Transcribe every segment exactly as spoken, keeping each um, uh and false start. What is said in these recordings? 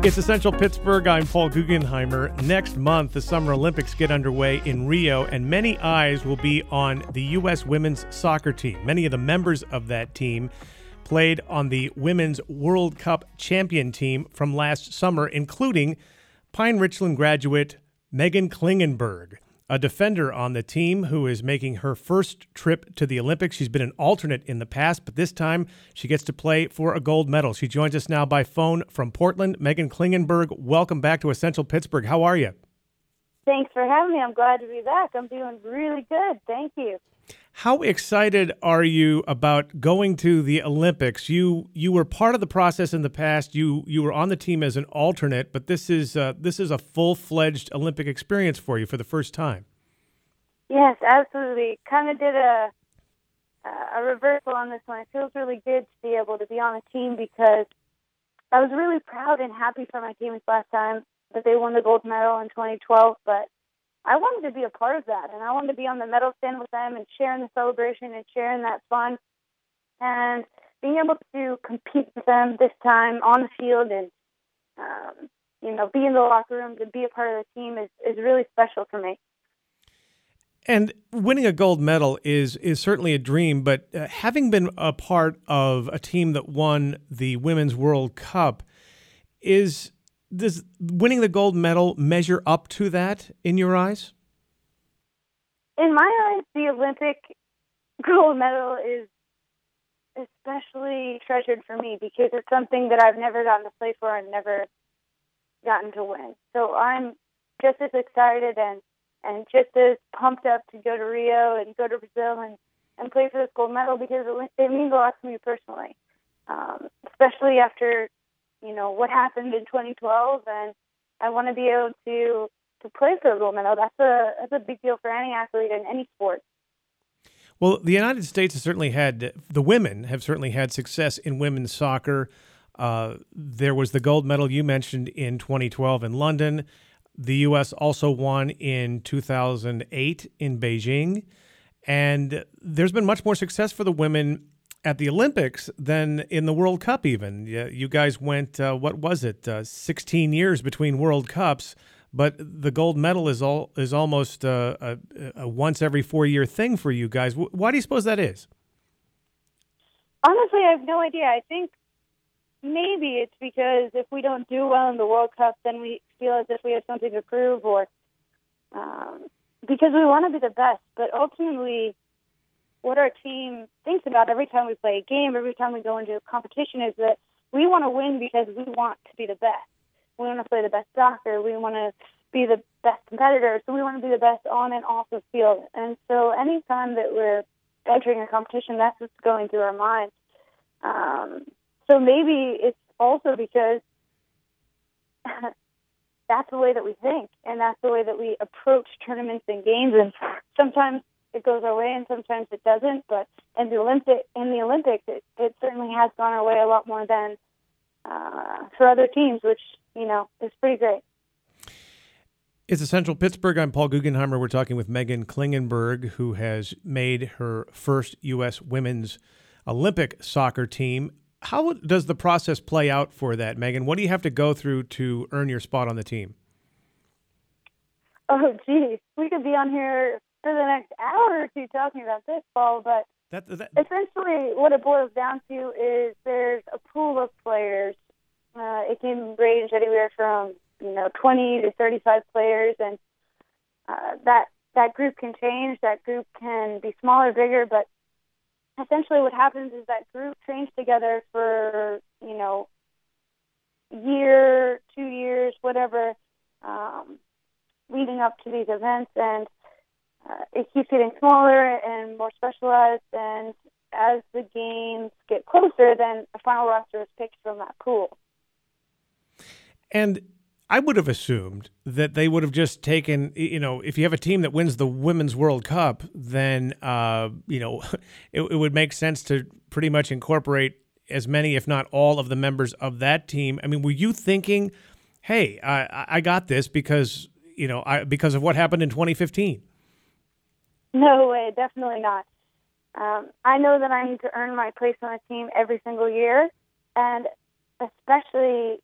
It's Essential Pittsburgh. I'm Paul Guggenheimer. Next month, the Summer Olympics get underway in Rio, and many eyes will be on the U S women's soccer team. Many of the members of that team played on the Women's World Cup champion team from last summer, including Pine Richland graduate Meghan Klingenberg, a defender on the team who is making her first trip to the Olympics. She's been an alternate in the past, but this time she gets to play for a gold medal. She joins us now by phone from Portland. Meghan Klingenberg, welcome back to Essential Pittsburgh. How are you? Thanks for having me. I'm glad to be back. I'm doing really good. Thank you. How excited are you about going to the Olympics? You you were part of the process in the past. You you were on the team as an alternate, but this is uh, this is a full-fledged Olympic experience for you for the first time. Yes, absolutely. Kind of did a a reversal on this one. It feels really good to be able to be on a team because I was really proud and happy for my team this last time that they won the gold medal in twenty twelve, but I wanted to be a part of that, and I wanted to be on the medal stand with them and sharing the celebration and sharing that fun. And being able to compete with them this time on the field and, um, you know, be in the locker rooms and be a part of the team is, is really special for me. And winning a gold medal is is certainly a dream, but uh, having been a part of a team that won the Women's World Cup, is does winning the gold medal measure up to that in your eyes? In my eyes, the Olympic gold medal is especially treasured for me because it's something that I've never gotten to play for and never gotten to win. So I'm just as excited and, and just as pumped up to go to Rio and go to Brazil and, and play for this gold medal because it, it means a lot to me personally, um, especially after you know, what happened in twenty twelve, and I want to be able to to play for a gold medal. That's a that's a big deal for any athlete in any sport. Well, the United States has certainly had, the women have certainly had success in women's soccer. Uh, there was the gold medal you mentioned in twenty twelve in London. The U S also won in two thousand eight in Beijing. And there's been much more success for the women at the Olympics than in the World Cup even. You guys went, uh, what was it, uh, sixteen years between World Cups, but the gold medal is all is almost uh, a, a once every four-year thing for you guys. Why do you suppose that is? Honestly, I have no idea. I think maybe it's because if we don't do well in the World Cup, then we feel as if we have something to prove, or um, because we want to be the best. But ultimately, what our team thinks about every time we play a game, every time we go into a competition, is that we want to win because we want to be the best. We want to play the best soccer. We want to be the best competitor. So we want to be the best on and off the field. And so any time that we're entering a competition, that's what's going through our minds. Um, so maybe it's also because that's the way that we think, and that's the way that we approach tournaments and games. And sometimes it goes our way, and sometimes it doesn't. But in the Olympic, in the Olympics, it, it certainly has gone our way a lot more than uh, for other teams, which you know is pretty great. It's Essential Pittsburgh. I'm Paul Guggenheimer. We're talking with Meghan Klingenberg, who has made her first U S women's Olympic soccer team. How does the process play out for that, Meghan? What do you have to go through to earn your spot on the team? Oh, geez, we could be on here for the next hour or two talking about this, Paul, but that, that, essentially what it boils down to is there's a pool of players. Uh, it can range anywhere from, you know, twenty to thirty-five players, and uh, that that group can change. That group can be smaller, bigger, but essentially what happens is that group trains together for, you know, year, two years, whatever, um, leading up to these events, and Uh, it keeps getting smaller and more specialized, and as the games get closer, then a final roster is picked from that pool. And I would have assumed that they would have just taken, you know, if you have a team that wins the Women's World Cup, then, uh, you know, it, it would make sense to pretty much incorporate as many, if not all, of the members of that team. I mean, were you thinking, hey, I, I got this because, you know, I, because of what happened in twenty fifteen? No way, definitely not. Um, I know that I need to earn my place on a team every single year, and especially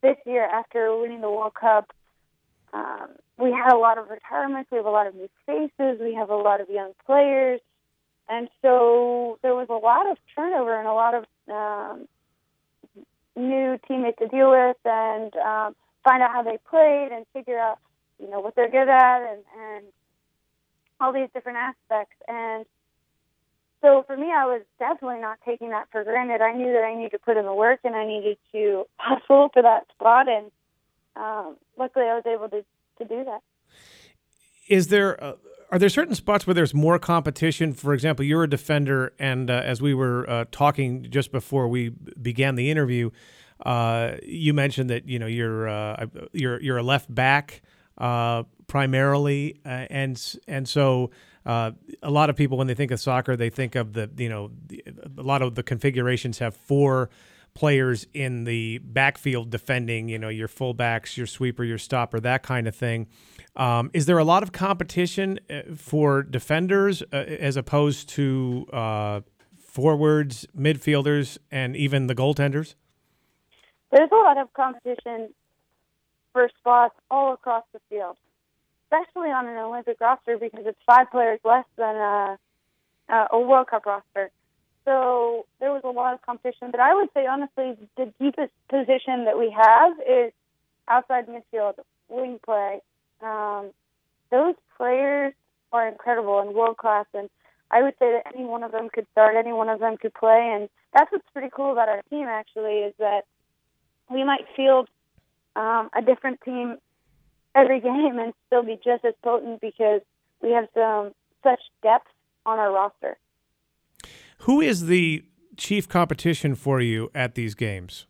this year, after winning the World Cup, um, we had a lot of retirements. We have a lot of new faces. We have a lot of young players. And so there was a lot of turnover and a lot of um, new teammates to deal with and um, find out how they played and figure out, you know, what they're good at and, and all these different aspects. And so for me, I was definitely not taking that for granted. I knew that I needed to put in the work and I needed to hustle for that spot. And um, luckily I was able to, to do that. Is there, uh, are there certain spots where there's more competition? For example, you're a defender, and uh, as we were uh, talking just before we began the interview, uh, you mentioned that you know you're uh, you're you're a left back uh, primarily, uh, and and so uh, a lot of people when they think of soccer, they think of the you know the, a lot of the configurations have four players in the backfield defending, you know, your fullbacks, your sweeper, your stopper, that kind of thing. Um, is there a lot of competition for defenders uh, as opposed to uh, forwards, midfielders, and even the goaltenders? There's a lot of competition for spots all across the field, especially on an Olympic roster because it's five players less than a, a World Cup roster. So there was a lot of competition. But I would say, honestly, the deepest position that we have is outside midfield, wing play. Um, those players are incredible and world-class, and I would say that any one of them could start, any one of them could play, and that's what's pretty cool about our team, actually, is that we might field um, a different team every game and still be just as potent because we have some such depth on our roster. Who is the chief competition for you at these games?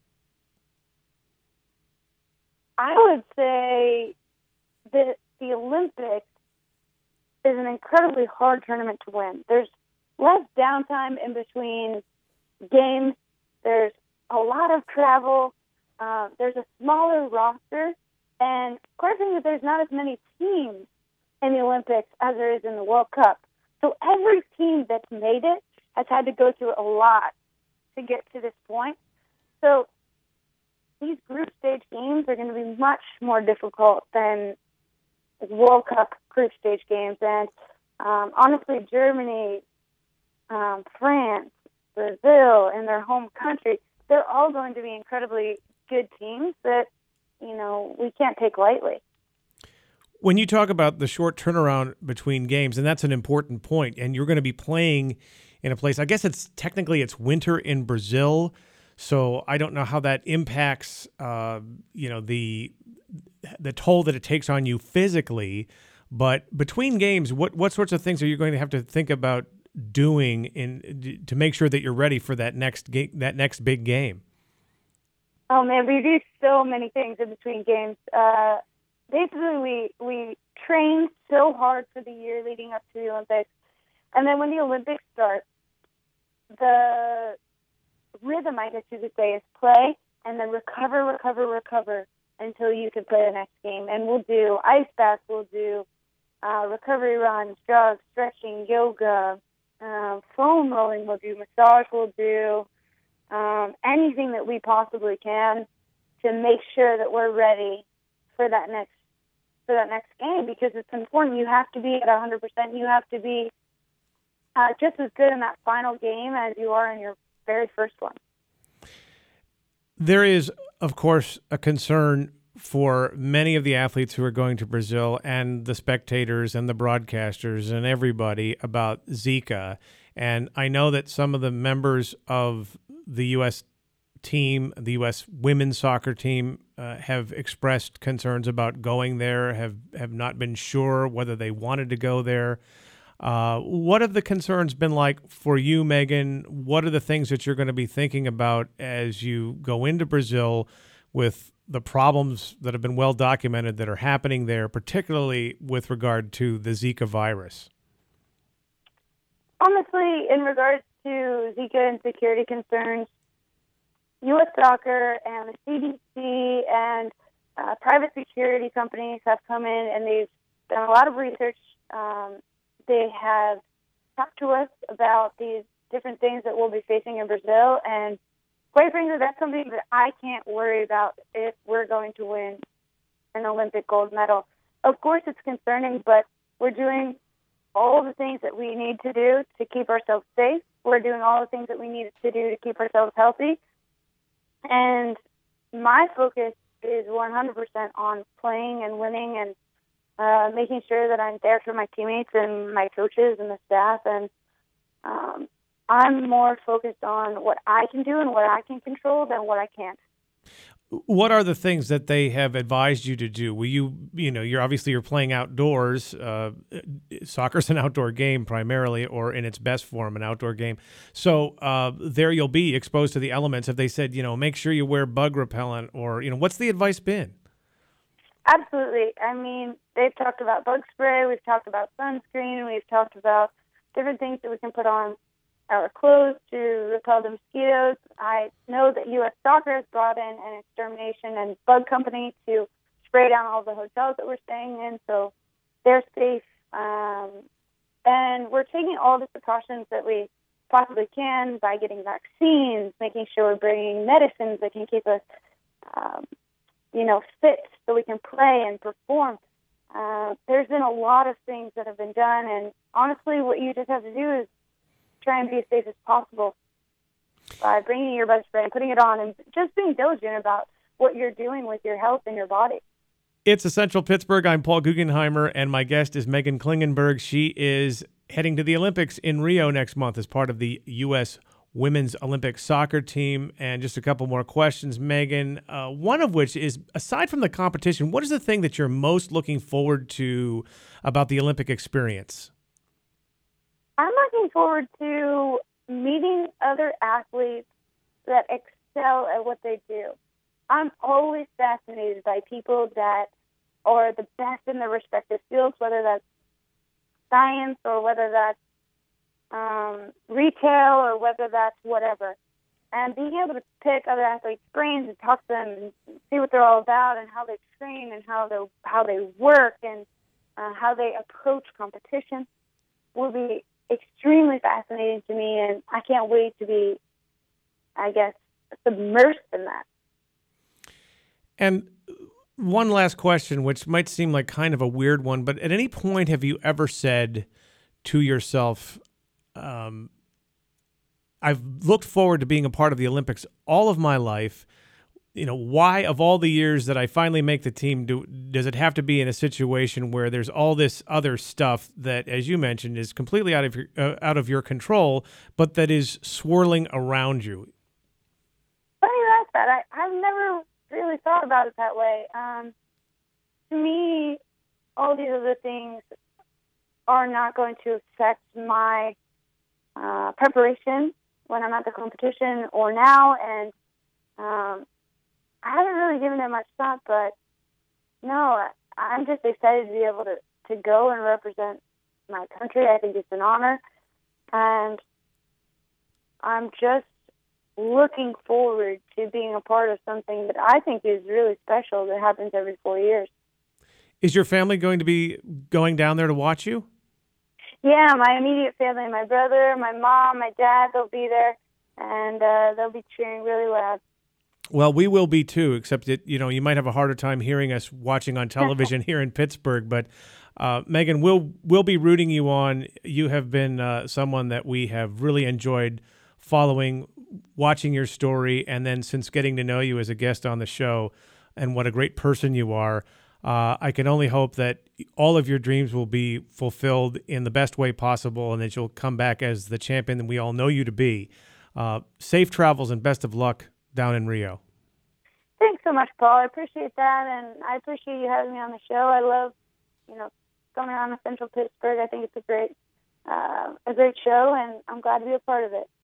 I would say that the Olympics is an incredibly hard tournament to win. There's less downtime in between games. There's a lot of travel. Uh, there's a smaller roster. And quite frankly, there's not as many teams in the Olympics as there is in the World Cup. So every team that's made it has had to go through a lot to get to this point. So these group stage games are going to be much more difficult than World Cup group stage games. And um, honestly, Germany, um, France, Brazil, in their home country, they're all going to be incredibly good teams that, you know, we can't take lightly. When you talk about the short turnaround between games, and that's an important point, and you're going to be playing in a place, I guess it's technically it's winter in Brazil, so I don't know how that impacts, uh, you know, the the toll that it takes on you physically. But between games, what what sorts of things are you going to have to think about doing in to make sure that you're ready for that next game, that next big game? Oh man, we do so many things in between games. Uh, basically, we we train so hard for the year leading up to the Olympics, and then when the Olympics start, the rhythm, I guess you could say, is play and then recover, recover, recover until you can play the next game. And we'll do ice baths, we'll do uh, recovery runs, jogs, stretching, yoga, uh, foam rolling, we'll do massage, we'll do um, anything that we possibly can to make sure that we're ready for that next for that next game, because it's important. You have to be at one hundred percent. You have to be uh, just as good in that final game as you are in your very first one. There is, of course, a concern for many of the athletes who are going to Brazil and the spectators and the broadcasters and everybody about Zika. And I know that some of the members of the U S team, the U S women's soccer team, uh, have expressed concerns about going there, have, have not been sure whether they wanted to go there. Uh, what have the concerns been like for you, Megan? What are the things that you're going to be thinking about as you go into Brazil with the problems that have been well documented that are happening there, particularly with regard to the Zika virus? Honestly, in regards to Zika and security concerns, U S Soccer and the C D C and uh, private security companies have come in and they've done a lot of research. Um, they have talked to us about these different things that we'll be facing in Brazil, and quite frankly, that's something that I can't worry about if we're going to win an Olympic gold medal. Of course, it's concerning, but we're doing all the things that we need to do to keep ourselves safe. We're doing all the things that we need to do to keep ourselves healthy. And my focus is one hundred percent on playing and winning and uh, making sure that I'm there for my teammates and my coaches and the staff. And um, I'm more focused on what I can do and what I can control than what I can't. What are the things that they have advised you to do? Will you, you know, you're obviously you're playing outdoors. Uh, soccer's an outdoor game primarily, or in its best form, an outdoor game. So uh, there you'll be exposed to the elements. Have they said, you know, make sure you wear bug repellent, or, you know, what's the advice been? Absolutely. I mean, they've talked about bug spray. We've talked about sunscreen. We've talked about different things that we can put on our clothes to repel the mosquitoes. I know that U S Soccer has brought in an extermination and bug company to spray down all the hotels that we're staying in, so they're safe. Um, and we're taking all the precautions that we possibly can by getting vaccines, making sure we're bringing medicines that can keep us, um, you know, fit so we can play and perform. Uh, there's been a lot of things that have been done, and honestly, what you just have to do is try and be as safe as possible by bringing your bug spray and putting it on and just being diligent about what you're doing with your health and your body. It's Essential Pittsburgh. I'm Paul Guggenheimer, and my guest is Megan Klingenberg. She is heading to the Olympics in Rio next month as part of the U S Women's Olympic Soccer Team. And just a couple more questions, Megan, uh, one of which is, aside from the competition, what is the thing that you're most looking forward to about the Olympic experience? I'm looking forward to meeting other athletes that excel at what they do. I'm always fascinated by people that are the best in their respective fields, whether that's science or whether that's um, retail or whether that's whatever. And being able to pick other athletes' brains and talk to them and see what they're all about and how they train and how they how they work and uh, how they approach competition will be extremely fascinating to me, and I can't wait to be, I guess, submersed in that. And one last question, which might seem like kind of a weird one, but at any point have you ever said to yourself, um, I've looked forward to being a part of the Olympics all of my life. You know, why, of all the years that I finally make the team, do does it have to be in a situation where there's all this other stuff that, as you mentioned, is completely out of your uh, out of your control, but that is swirling around you? Funny you ask that. I, I've never really thought about it that way. Um, to me, all these other things are not going to affect my uh, preparation when I'm at the competition or now, and um, I haven't really given it much thought, but no, I'm just excited to be able to, to go and represent my country. I think it's an honor, and I'm just looking forward to being a part of something that I think is really special that happens every four years. Is your family going to be going down there to watch you? Yeah, my immediate family, my brother, my mom, my dad, they'll be there, and uh, they'll be cheering really loud. Well, we will be too, except that, you know, you might have a harder time hearing us watching on television here in Pittsburgh. But uh, Megan, we'll, we'll be rooting you on. You have been uh, someone that we have really enjoyed following, watching your story, and then since getting to know you as a guest on the show and what a great person you are, uh, I can only hope that all of your dreams will be fulfilled in the best way possible and that you'll come back as the champion that we all know you to be. Uh, safe travels and best of luck down in Rio. Thanks so much, Paul. I appreciate that, and I appreciate you having me on the show. I love, you know, coming on Essential Pittsburgh. I think it's a great, uh, a great show, and I'm glad to be a part of it.